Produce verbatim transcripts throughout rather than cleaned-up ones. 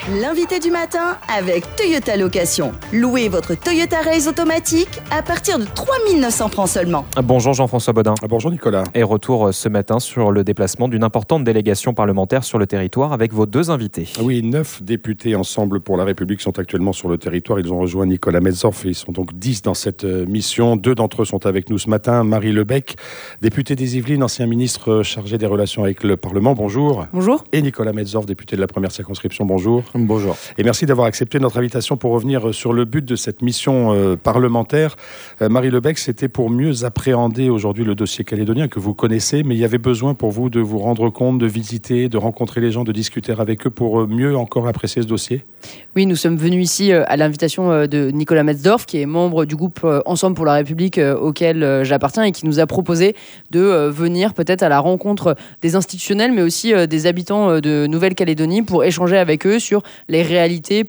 L'invité du matin avec Toyota Location. Louez votre Toyota Race automatique à partir de trois mille neuf cents francs seulement. Bonjour Jean-François Bodin. Bonjour Nicolas. Et retour ce matin sur le déplacement d'une importante délégation parlementaire sur le territoire avec vos deux invités. Oui, neuf députés Ensemble pour la République sont actuellement sur le territoire. Ils ont rejoint Nicolas Metzdorf et ils sont donc dix dans cette mission. Deux d'entre eux sont avec nous ce matin. Marie Lebec, députée des Yvelines, ancien ministre chargé des relations avec le Parlement. Bonjour. Bonjour. Et Nicolas Metzdorf, député de la première circonscription. Bonjour. Bonjour. Et merci d'avoir accepté notre invitation pour revenir sur le but de cette mission euh, parlementaire. Euh, Marie Lebec, c'était pour mieux appréhender aujourd'hui le dossier calédonien que vous connaissez, mais il y avait besoin pour vous de vous rendre compte, de visiter, de rencontrer les gens, de discuter avec eux pour mieux encore apprécier ce dossier. Oui, nous sommes venus ici à l'invitation de Nicolas Metzdorf, qui est membre du groupe Ensemble pour la République auquel j'appartiens et qui nous a proposé de venir peut-être à la rencontre des institutionnels, mais aussi des habitants de Nouvelle-Calédonie pour échanger avec eux sur les réalités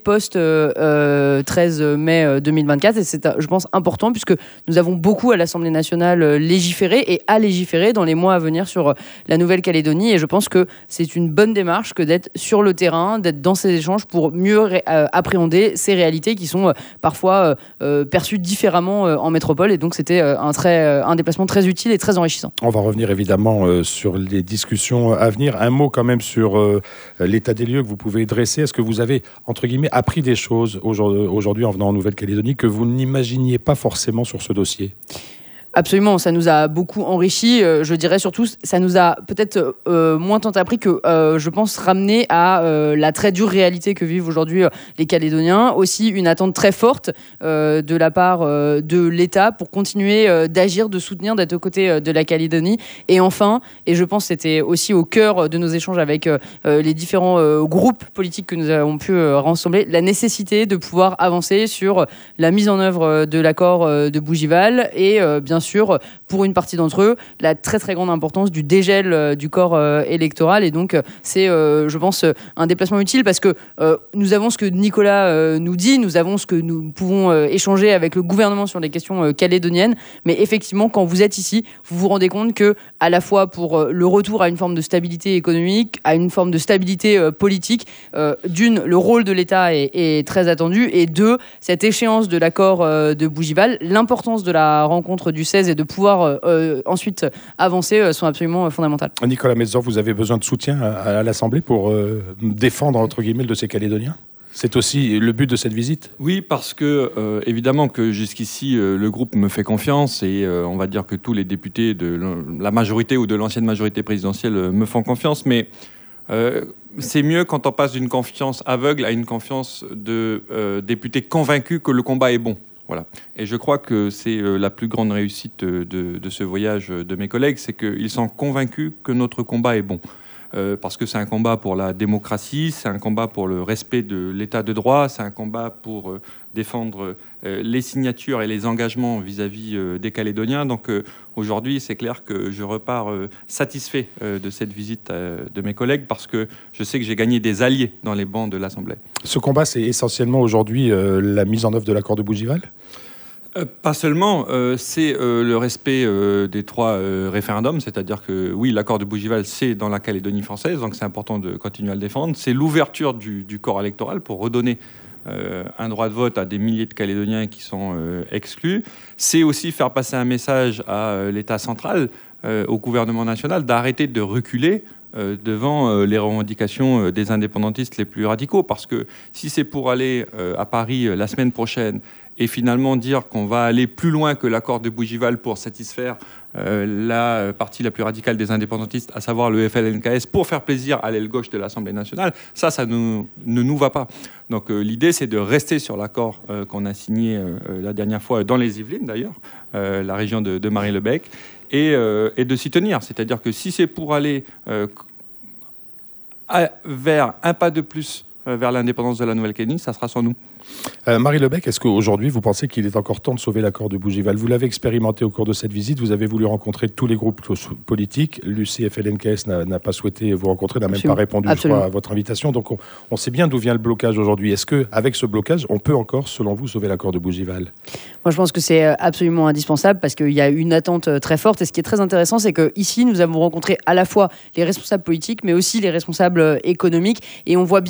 post-treize mai deux mille vingt-quatre. Et c'est, je pense, important puisque nous avons beaucoup à l'Assemblée nationale légiféré et à légiférer dans les mois à venir sur la Nouvelle-Calédonie. Et je pense que c'est une bonne démarche que d'être sur le terrain, d'être dans ces échanges pour mieux ré- euh, appréhender ces réalités qui sont euh, parfois euh, perçues différemment euh, en métropole. Et donc c'était euh, un, très, euh, un déplacement très utile et très enrichissant. On va revenir évidemment euh, sur les discussions à venir. Un mot quand même sur euh, l'état des lieux que vous pouvez dresser. Est-ce que vous avez, entre guillemets, appris des choses aujourd'hui en venant en Nouvelle-Calédonie que vous n'imaginiez pas forcément sur ce dossier ? Absolument, ça nous a beaucoup enrichi. Euh, je dirais surtout, ça nous a peut-être euh, moins tant appris que, euh, je pense, ramené à euh, la très dure réalité que vivent aujourd'hui euh, les Calédoniens. Aussi, une attente très forte euh, de la part euh, de l'État pour continuer euh, d'agir, de soutenir, d'être aux côtés euh, de la Calédonie. Et enfin, et je pense que c'était aussi au cœur de nos échanges avec euh, les différents euh, groupes politiques que nous avons pu euh, rassembler, la nécessité de pouvoir avancer sur la mise en œuvre de l'accord euh, de Bougival et euh, bien sûr sur, pour une partie d'entre eux, la très très grande importance du dégel euh, du corps euh, électoral. Et donc, euh, c'est, euh, je pense, euh, un déplacement utile parce que euh, nous avons ce que Nicolas euh, nous dit, nous avons ce que nous pouvons euh, échanger avec le gouvernement sur les questions euh, calédoniennes. Mais effectivement, quand vous êtes ici, vous vous rendez compte que, à la fois pour euh, le retour à une forme de stabilité économique, à une forme de stabilité euh, politique, euh, d'une, le rôle de l'État est, est très attendu, et deux, cette échéance de l'accord euh, de Bougival, l'importance de la rencontre du seize et de pouvoir euh, ensuite avancer euh, sont absolument euh, fondamentales. Nicolas Metzdorf, vous avez besoin de soutien à, à l'Assemblée pour euh, défendre, entre guillemets, le dossier calédonien ? C'est aussi le but de cette visite ? Oui, parce que, euh, évidemment, que jusqu'ici, euh, le groupe me fait confiance et euh, on va dire que tous les députés de la majorité ou de l'ancienne majorité présidentielle euh, me font confiance, mais euh, c'est mieux quand on passe d'une confiance aveugle à une confiance de euh, députés convaincus que le combat est bon. Voilà. Et je crois que c'est euh, la plus grande réussite de, de ce voyage de mes collègues, c'est qu'ils sont convaincus que notre combat est bon. Euh, parce que c'est un combat pour la démocratie, c'est un combat pour le respect de l'état de droit, c'est un combat pour euh, défendre euh, les signatures et les engagements vis-à-vis euh, des Calédoniens. Donc euh, aujourd'hui, c'est clair que je repars euh, satisfait euh, de cette visite euh, de mes collègues parce que je sais que j'ai gagné des alliés dans les bancs de l'Assemblée. Ce combat, c'est essentiellement aujourd'hui euh, la mise en œuvre de l'accord de Bougival ? Euh, pas seulement, euh, c'est euh, le respect euh, des trois euh, référendums, c'est-à-dire que oui, l'accord de Bougival, c'est dans la Calédonie française, donc c'est important de continuer à le défendre. C'est l'ouverture du, du corps électoral pour redonner euh, un droit de vote à des milliers de Calédoniens qui sont euh, exclus. C'est aussi faire passer un message à euh, l'État central, euh, au gouvernement national, d'arrêter de reculer euh, devant euh, les revendications euh, des indépendantistes les plus radicaux. Parce que si c'est pour aller euh, à Paris euh, la semaine prochaine et finalement dire qu'on va aller plus loin que l'accord de Bougival pour satisfaire euh, la partie la plus radicale des indépendantistes, à savoir le F L N K S, pour faire plaisir à l'aile gauche de l'Assemblée nationale, ça, ça nous, ne nous va pas. Donc euh, l'idée, c'est de rester sur l'accord euh, qu'on a signé euh, la dernière fois dans les Yvelines, d'ailleurs, euh, la région de, de Marie Lebec, et, euh, et de s'y tenir. C'est-à-dire que si c'est pour aller euh, à, vers un pas de plus euh, vers l'indépendance de la Nouvelle-Calédonie, ça sera sans nous. Euh, Marie Lebec, est-ce qu'aujourd'hui, vous pensez qu'il est encore temps de sauver l'accord de Bougival ? Vous l'avez expérimenté au cours de cette visite, vous avez voulu rencontrer tous les groupes politiques. L'U C F L N K S n'a, n'a pas souhaité vous rencontrer, n'a même Absolument. pas répondu je crois, à votre invitation. Donc on, on sait bien d'où vient le blocage aujourd'hui. Est-ce qu'avec ce blocage, on peut encore, selon vous, sauver l'accord de Bougival ? Moi, je pense que c'est absolument indispensable parce qu'il y a une attente très forte. Et ce qui est très intéressant, c'est qu'ici, nous avons rencontré à la fois les responsables politiques, mais aussi les responsables économiques. Et on voit bien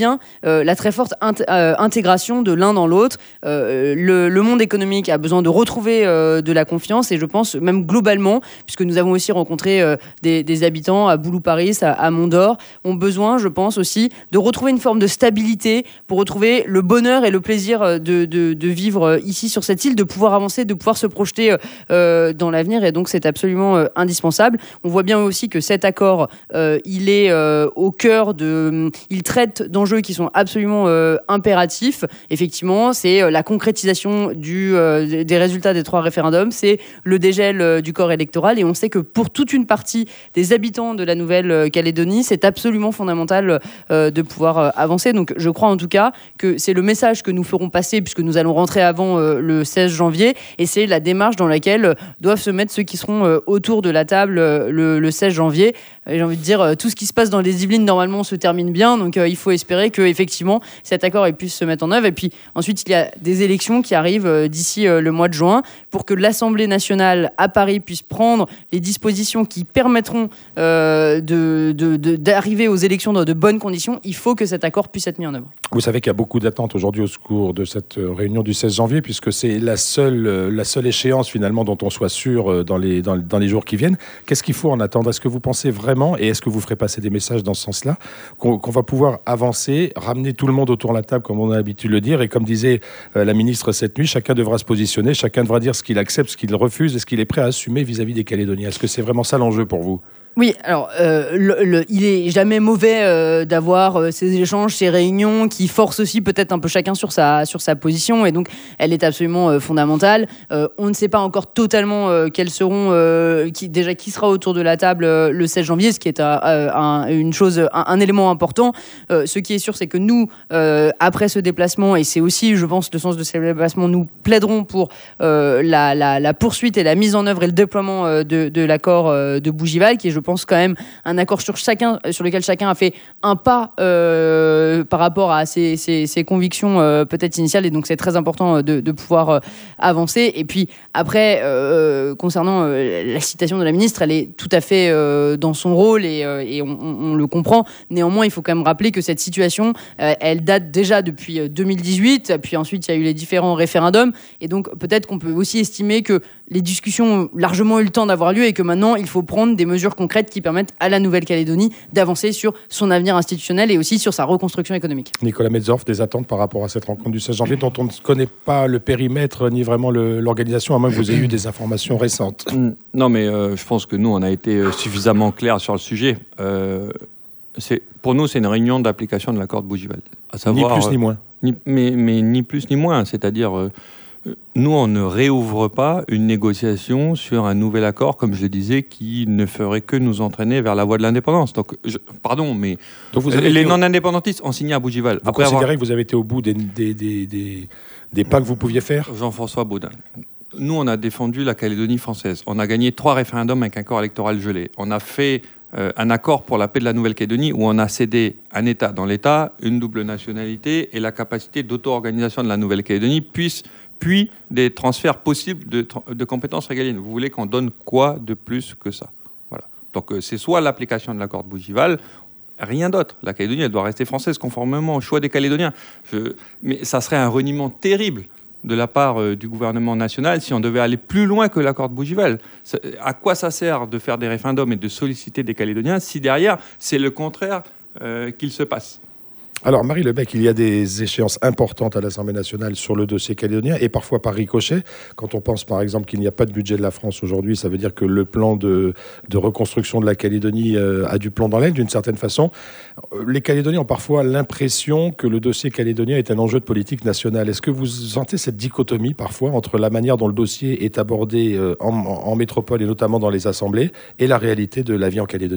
euh, la très forte int- euh, intégration de l'un dans l'autre. Euh, le, le monde économique a besoin de retrouver euh, de la confiance et je pense même globalement, puisque nous avons aussi rencontré euh, des, des habitants à Boulou-Paris, à, à Mont-d'Or, ont besoin, je pense aussi, de retrouver une forme de stabilité pour retrouver le bonheur et le plaisir de, de, de vivre ici sur cette île, de pouvoir avancer, de pouvoir se projeter euh, dans l'avenir et donc c'est absolument euh, indispensable. On voit bien aussi que cet accord, euh, il est euh, au cœur de... Il traite d'enjeux qui sont absolument euh, impératifs. Effectivement, c'est euh, la concrétisation du, euh, des résultats des trois référendums, c'est le dégel euh, du corps électoral et on sait que pour toute une partie des habitants de la Nouvelle-Calédonie, c'est absolument fondamental euh, de pouvoir euh, avancer. Donc je crois en tout cas que c'est le message que nous ferons passer puisque nous allons rentrer avant euh, le seize janvier et c'est la démarche dans laquelle euh, doivent se mettre ceux qui seront euh, autour de la table euh, le, le seize janvier. Et j'ai envie de dire, euh, tout ce qui se passe dans les Yvelines normalement se termine bien, donc euh, il faut espérer que effectivement cet accord puisse se mettre en œuvre. Et puis ensuite il y a des élections qui arrivent euh, d'ici euh, le mois de juin pour que l'Assemblée nationale à Paris puisse prendre les dispositions qui permettront euh, de, de, de, d'arriver aux élections dans de bonnes conditions. Il faut que cet accord puisse être mis en œuvre. Vous savez qu'il y a beaucoup d'attentes aujourd'hui au secours de cette réunion du seize janvier, puisque c'est la seule, la seule échéance finalement dont on soit sûr dans les, dans, dans les jours qui viennent. Qu'est-ce qu'il faut en attendre ? Est-ce que vous pensez vraiment, et est-ce que vous ferez passer des messages dans ce sens-là, qu'on, qu'on va pouvoir avancer, ramener tout le monde autour de la table, comme on a l'habitude de le dire, et comme disait euh, la ministre cette nuit, chacun devra se positionner, chacun devra dire ce qu'il accepte, ce qu'il refuse, et ce qu'il est prêt à assumer vis-à-vis des Calédoniens. Est-ce que c'est vraiment ça l'enjeu pour vous ? Oui, alors euh, le, le, il est jamais mauvais euh, d'avoir euh, ces échanges, ces réunions qui forcent aussi peut-être un peu chacun sur sa sur sa position et donc elle est absolument euh, fondamentale. Euh, on ne sait pas encore totalement euh, quels seront euh, qui déjà qui sera autour de la table euh, le seize janvier, ce qui est euh, un, une chose, un, un élément important. Euh, ce qui est sûr, c'est que nous euh, après ce déplacement et c'est aussi, je pense, le sens de ce déplacement, nous plaiderons pour euh, la, la la poursuite et la mise en œuvre et le déploiement euh, de de l'accord euh, de Bougival, qui est, je pense, quand même un accord sur chacun, sur lequel chacun a fait un pas euh, par rapport à ses, ses, ses convictions euh, peut-être initiales, et donc c'est très important de, de pouvoir euh, avancer. Et puis après, euh, concernant euh, la citation de la ministre, elle est tout à fait euh, dans son rôle et, euh, et on, on, on le comprend. Néanmoins, il faut quand même rappeler que cette situation, euh, elle date déjà depuis deux mille dix-huit, puis ensuite il y a eu les différents référendums, et donc peut-être qu'on peut aussi estimer que les discussions ont largement eu le temps d'avoir lieu et que maintenant il faut prendre des mesures concrètes qui permettent à la Nouvelle-Calédonie d'avancer sur son avenir institutionnel et aussi sur sa reconstruction économique. Nicolas Metzorf, des attentes par rapport à cette rencontre du seize janvier dont on ne connaît pas le périmètre ni vraiment le, l'organisation, à moins que vous ayez eu des informations récentes. Non, mais euh, je pense que nous, on a été suffisamment clairs sur le sujet. Euh, c'est, pour nous, c'est une réunion d'application de l'accord de Bougival. À savoir, ni plus ni moins. Ni, mais, mais ni plus ni moins, c'est-à-dire... Euh, Nous, on ne réouvre pas une négociation sur un nouvel accord, comme je le disais, qui ne ferait que nous entraîner vers la voie de l'indépendance. Donc, je, pardon, mais Donc vous avez les au... non-indépendantistes ont signé à Bougival. Vous considérez avoir... que vous avez été au bout des, des, des, des, des pas que vous pouviez faire ? Jean-François Baudin. Nous, on a défendu la Calédonie française. On a gagné trois référendums avec un corps électoral gelé. On a fait euh, un accord pour la paix de la Nouvelle-Calédonie où on a cédé un État dans l'État, une double nationalité et la capacité d'auto-organisation de la Nouvelle-Calédonie, puisse puis des transferts possibles de, de compétences régaliennes. Vous voulez qu'on donne quoi de plus que ça ? Voilà. Donc euh, c'est soit l'application de l'accord de Bougival, rien d'autre. La Calédonie, elle doit rester française conformément au choix des Calédoniens. Je... Mais ça serait un reniement terrible de la part euh, du gouvernement national si on devait aller plus loin que l'accord de Bougival. Ça, à quoi ça sert de faire des référendums et de solliciter des Calédoniens si derrière, c'est le contraire euh, qu'il se passe ? Alors, Marie Lebec, il y a des échéances importantes à l'Assemblée nationale sur le dossier calédonien et parfois par ricochet. Quand on pense, par exemple, qu'il n'y a pas de budget de la France aujourd'hui, ça veut dire que le plan de, de reconstruction de la Calédonie euh, a du plomb dans l'aile, d'une certaine façon. Les Calédoniens ont parfois l'impression que le dossier calédonien est un enjeu de politique nationale. Est-ce que vous sentez cette dichotomie, parfois, entre la manière dont le dossier est abordé euh, en, en métropole et notamment dans les assemblées et la réalité de la vie en Calédonie ?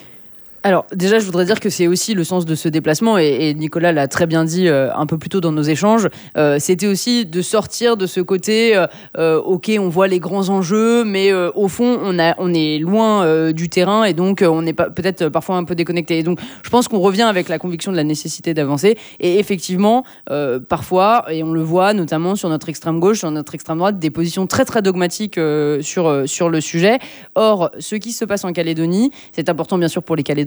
Alors déjà, je voudrais dire que c'est aussi le sens de ce déplacement, et, et Nicolas l'a très bien dit euh, un peu plus tôt dans nos échanges, euh, c'était aussi de sortir de ce côté, euh, euh, ok, on voit les grands enjeux, mais euh, au fond, on, a, on est loin euh, du terrain, et donc euh, on est pas, peut-être parfois un peu déconnecté. Et donc je pense qu'on revient avec la conviction de la nécessité d'avancer, et effectivement, euh, parfois, et on le voit notamment sur notre extrême gauche, sur notre extrême droite, des positions très très dogmatiques euh, sur, euh, sur le sujet. Or, ce qui se passe en Calédonie, c'est important bien sûr pour les Calédoniens,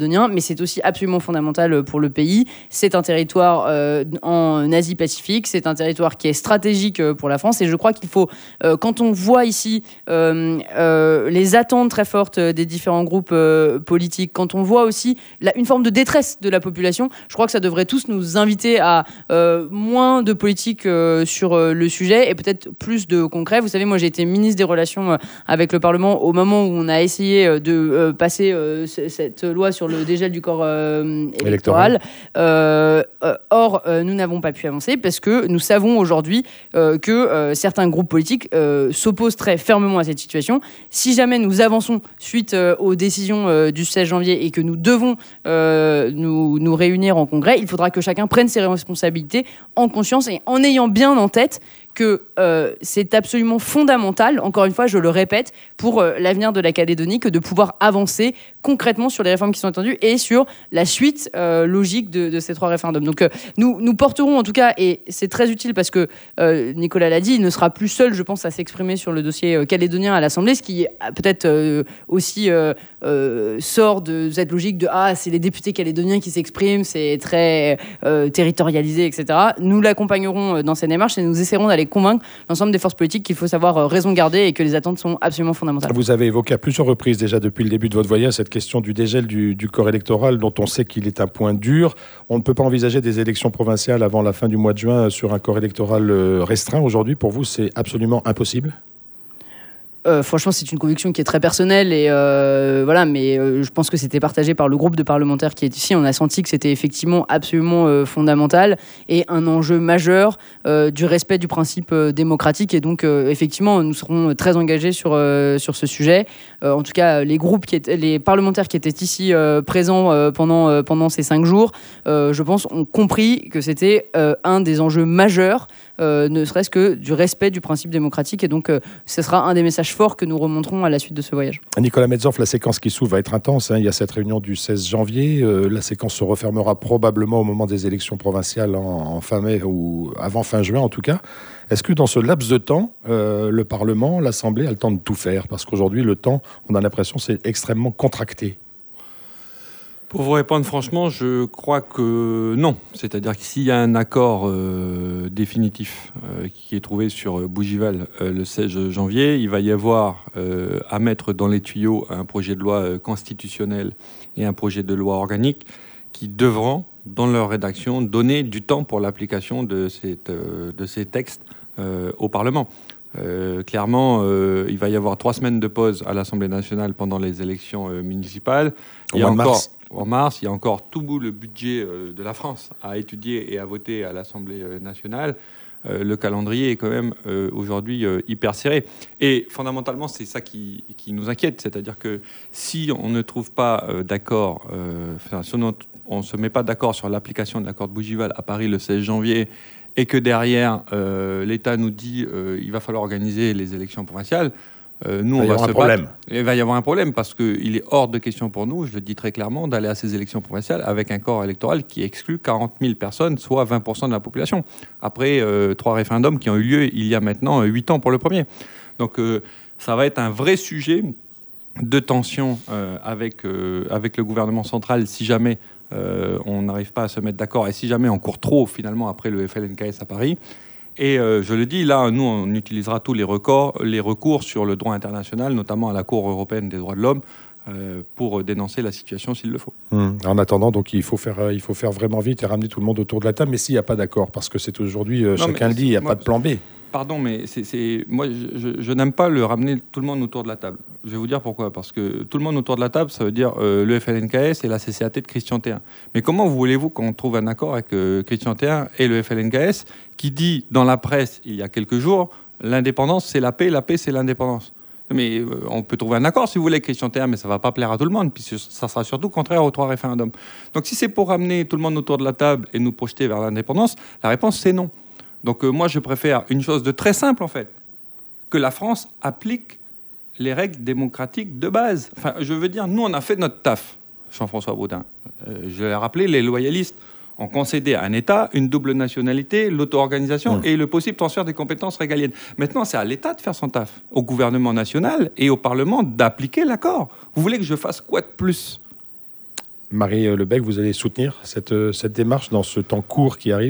calédonien, mais c'est aussi absolument fondamental pour le pays. C'est un territoire euh, en Asie-Pacifique, c'est un territoire qui est stratégique pour la France, et je crois qu'il faut, euh, quand on voit ici euh, euh, les attentes très fortes des différents groupes euh, politiques, quand on voit aussi la, une forme de détresse de la population, je crois que ça devrait tous nous inviter à euh, moins de politique euh, sur euh, le sujet et peut-être plus de concret. Vous savez, moi j'ai été ministre des Relations euh, avec le Parlement au moment où on a essayé euh, de euh, passer euh, c- cette loi sur le dégel du corps euh, électoral. Euh, euh, or, euh, nous n'avons pas pu avancer parce que nous savons aujourd'hui euh, que euh, certains groupes politiques euh, s'opposent très fermement à cette situation. Si jamais nous avançons suite euh, aux décisions euh, du seize janvier et que nous devons euh, nous, nous réunir en congrès, il faudra que chacun prenne ses responsabilités en conscience et en ayant bien en tête que euh, c'est absolument fondamental, encore une fois, je le répète, pour euh, l'avenir de la Calédonie, que de pouvoir avancer concrètement sur les réformes qui sont attendues et sur la suite euh, logique de, de ces trois référendums. Donc euh, nous, nous porterons en tout cas, et c'est très utile parce que euh, Nicolas l'a dit, il ne sera plus seul, je pense, à s'exprimer sur le dossier euh, calédonien à l'Assemblée, ce qui peut-être euh, aussi euh, euh, sort de cette logique de « Ah, c'est les députés calédoniens qui s'expriment, c'est très euh, territorialisé, et cetera » Nous l'accompagnerons dans cette démarche et nous essaierons d'aller convaincre l'ensemble des forces politiques qu'il faut savoir raison garder et que les attentes sont absolument fondamentales. Vous avez évoqué à plusieurs reprises déjà depuis le début de votre voyage cette question du dégel du, du corps électoral dont on sait qu'il est un point dur. On ne peut pas envisager des élections provinciales avant la fin du mois de juin sur un corps électoral restreint. Aujourd'hui, pour vous, c'est absolument impossible ? Euh, franchement, c'est une conviction qui est très personnelle et euh, voilà, mais euh, je pense que c'était partagé par le groupe de parlementaires qui est ici. On a senti que c'était effectivement absolument euh, fondamental et un enjeu majeur euh, du respect du principe euh, démocratique. Et donc, euh, effectivement, nous serons très engagés sur euh, sur ce sujet. Euh, en tout cas, les groupes qui étaient, les parlementaires qui étaient ici euh, présents euh, pendant euh, pendant ces cinq jours, euh, je pense, ont compris que c'était euh, un des enjeux majeurs. Euh, ne serait-ce que du respect du principe démocratique. Et donc, euh, ce sera un des messages forts que nous remonterons à la suite de ce voyage. Nicolas Metzdorf, la séquence qui s'ouvre va être intense. Hein. Il y a cette réunion du seize janvier. Euh, la séquence se refermera probablement au moment des élections provinciales en, en fin mai ou avant fin juin, en tout cas. Est-ce que dans ce laps de temps, euh, le Parlement, l'Assemblée a le temps de tout faire ? Parce qu'aujourd'hui, le temps, on a l'impression, c'est extrêmement contracté. Pour vous répondre franchement, je crois que non. C'est-à-dire que s'il y a un accord euh, définitif euh, qui est trouvé sur Bougival euh, le seize janvier, il va y avoir euh, à mettre dans les tuyaux un projet de loi euh, constitutionnel et un projet de loi organique qui devront, dans leur rédaction, donner du temps pour l'application de, cette, euh, de ces textes euh, au Parlement. Euh, clairement, euh, il va y avoir trois semaines de pause à l'Assemblée nationale pendant les élections euh, municipales. Au il y a mois de encore, mars. En mars, il y a encore tout le budget euh, de la France à étudier et à voter à l'Assemblée euh, nationale. Euh, le calendrier est quand même euh, aujourd'hui euh, hyper serré. Et fondamentalement, c'est ça qui, qui nous inquiète. C'est-à-dire que si on ne trouve pas euh, d'accord, euh, enfin, si on ne se met pas d'accord sur l'application de l'accord de Bougival à Paris le seize janvier, et que derrière, euh, l'État nous dit euh, il va falloir organiser les élections provinciales, euh, nous, on va, va se battre. Il va y avoir un problème parce qu'il est hors de question pour nous, je le dis très clairement, d'aller à ces élections provinciales avec un corps électoral qui exclut quarante mille personnes, soit vingt pour cent de la population. Après euh, trois référendums qui ont eu lieu il y a maintenant huit ans pour le premier. Donc euh, ça va être un vrai sujet de tension euh, avec, euh, avec le gouvernement central si jamais Euh, on n'arrive pas à se mettre d'accord et si jamais on court trop finalement après le F L N K S à Paris. Et euh, je le dis, là, nous, on utilisera tous les recours, les recours sur le droit international, notamment à la Cour européenne des droits de l'homme, euh, pour dénoncer la situation s'il le faut. Mmh. En attendant, donc, il faut, faire, il faut faire vraiment vite et ramener tout le monde autour de la table. Mais s'il n'y a pas d'accord, parce que c'est aujourd'hui, euh, non, chacun le dit, il n'y a moi, pas de plan B. Pardon, mais c'est, c'est, moi, je, je, je n'aime pas le ramener tout le monde autour de la table. Je vais vous dire pourquoi. Parce que tout le monde autour de la table, ça veut dire euh, le F L N K S et la C C A T de Christian Théin. Mais comment voulez-vous qu'on trouve un accord avec euh, Christian Théin et le F L N K S qui dit dans la presse, il y a quelques jours, l'indépendance, c'est la paix, la paix, c'est l'indépendance. Mais euh, on peut trouver un accord si vous voulez avec Christian Théin, mais ça ne va pas plaire à tout le monde, puis ça sera surtout contraire aux trois référendums. Donc si c'est pour ramener tout le monde autour de la table et nous projeter vers l'indépendance, la réponse c'est non. Donc euh, moi, je préfère une chose de très simple, en fait, que la France applique les règles démocratiques de base. Enfin, je veux dire, nous, on a fait notre taf, Jean-François Baudin. Euh, je l'ai rappelé, les loyalistes ont concédé à un État une double nationalité, l'auto-organisation mmh. et le possible transfert des compétences régaliennes. Maintenant, c'est à l'État de faire son taf, au gouvernement national et au Parlement d'appliquer l'accord. Vous voulez que je fasse quoi de plus ? Marie Lebec, vous allez soutenir cette, cette démarche dans ce temps court qui arrive ?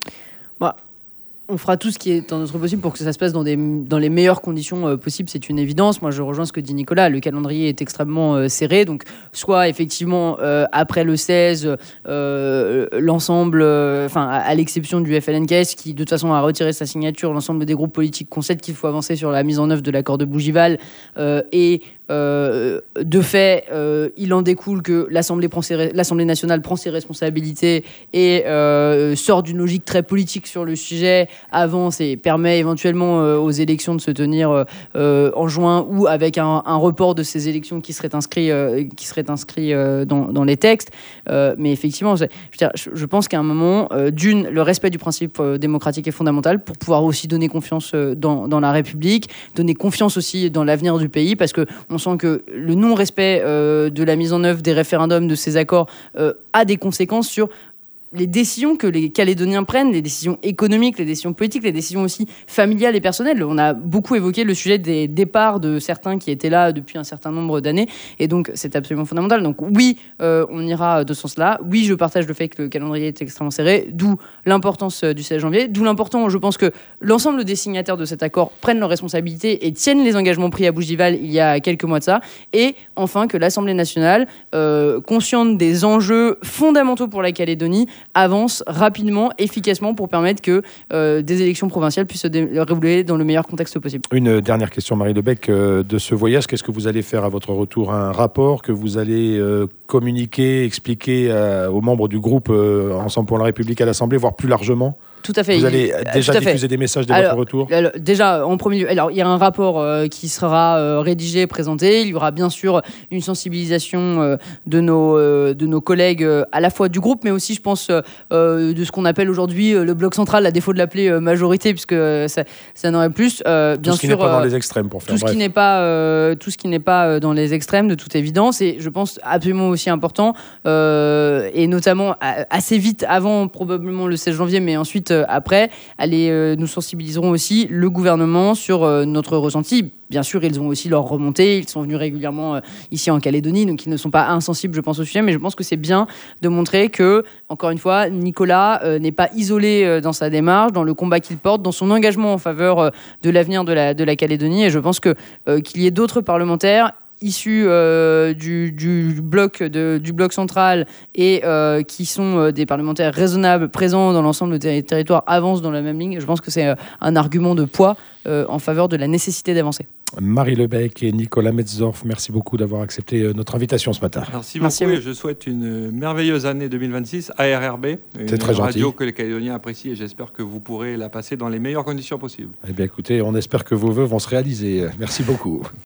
Bah, on fera tout ce qui est en notre possible pour que ça se passe dans, des, dans les meilleures conditions euh, possibles, c'est une évidence. Moi, je rejoins ce que dit Nicolas, le calendrier est extrêmement euh, serré, donc soit effectivement euh, après le seize, euh, l'ensemble, enfin euh, à, à l'exception du F L N K S qui de toute façon a retiré sa signature, l'ensemble des groupes politiques concèdent qu'il faut avancer sur la mise en œuvre de l'accord de Bougival euh, et Euh, de fait, euh, il en découle que l'Assemblée, prend ses, l'Assemblée nationale prend ses responsabilités et euh, sort d'une logique très politique sur le sujet, avance et permet éventuellement euh, aux élections de se tenir euh, en juin ou avec un, un report de ces élections qui serait inscrit, euh, qui serait inscrit euh, dans, dans les textes. Euh, mais effectivement, je, veux dire, je, je pense qu'à un moment, euh, d'une, le respect du principe euh, démocratique est fondamental pour pouvoir aussi donner confiance euh, dans, dans la République, donner confiance aussi dans l'avenir du pays, parce que on sent que le non-respect euh, de la mise en œuvre des référendums, de ces accords, euh, a des conséquences sur les décisions que les Calédoniens prennent, les décisions économiques, les décisions politiques, les décisions aussi familiales et personnelles. On a beaucoup évoqué le sujet des départs de certains qui étaient là depuis un certain nombre d'années, et donc c'est absolument fondamental. Donc oui, euh, on ira de ce sens-là. Oui, je partage le fait que le calendrier est extrêmement serré, d'où l'importance du seize janvier, d'où l'important, je pense, que l'ensemble des signataires de cet accord prennent leurs responsabilités et tiennent les engagements pris à Bougival il y a quelques mois de ça, et enfin que l'Assemblée nationale, euh, consciente des enjeux fondamentaux pour la Calédonie, avance rapidement, efficacement pour permettre que euh, des élections provinciales puissent se dérouler dans le meilleur contexte possible. Une dernière question, Marie Lebec, euh, de ce voyage, qu'est-ce que vous allez faire à votre retour ? Un rapport que vous allez euh, communiquer, expliquer euh, aux membres du groupe euh, Ensemble pour la République à l'Assemblée, voire plus largement ? Tout à fait. Vous allez déjà diffuser des messages dès alors, votre retour ? alors, Déjà, en premier lieu, alors, il y a un rapport euh, qui sera euh, rédigé, présenté. Il y aura bien sûr une sensibilisation euh, de, nos, euh, de nos collègues euh, à la fois du groupe, mais aussi, je pense, euh, de ce qu'on appelle aujourd'hui euh, le bloc central, à défaut de l'appeler euh, majorité, puisque euh, ça, ça n'aurait plus. Euh, bien tout ce qui sûr, n'est pas euh, dans les extrêmes, pour faire tout ce bref. qui n'est pas, euh, tout ce qui n'est pas euh, dans les extrêmes, de toute évidence. Et je pense absolument aussi important, euh, et notamment assez vite avant, probablement le seize janvier, mais ensuite euh, après, Allez, euh, nous sensibiliserons aussi le gouvernement sur euh, notre ressenti. Bien sûr, ils ont aussi leur remontée. Ils sont venus régulièrement euh, ici en Calédonie, donc ils ne sont pas insensibles, je pense, au sujet. Mais je pense que c'est bien de montrer que, encore une fois, Nicolas euh, n'est pas isolé euh, dans sa démarche, dans le combat qu'il porte, dans son engagement en faveur euh, de l'avenir de la, de la Calédonie. Et je pense que euh, qu'il y ait d'autres parlementaires issus euh, du, du, bloc de, du bloc central et euh, qui sont euh, des parlementaires raisonnables, présents dans l'ensemble des territoires, avancent dans la même ligne. Je pense que c'est euh, un argument de poids euh, en faveur de la nécessité d'avancer. Marie Lebec et Nicolas Metzdorf, merci beaucoup d'avoir accepté notre invitation ce matin. Merci, merci beaucoup et je souhaite une merveilleuse année deux mille vingt-six à R R B, une C'est très radio gentil. que les Calédoniens apprécient et j'espère que vous pourrez la passer dans les meilleures conditions possibles. Eh bien écoutez, on espère que vos vœux vont se réaliser. Merci beaucoup.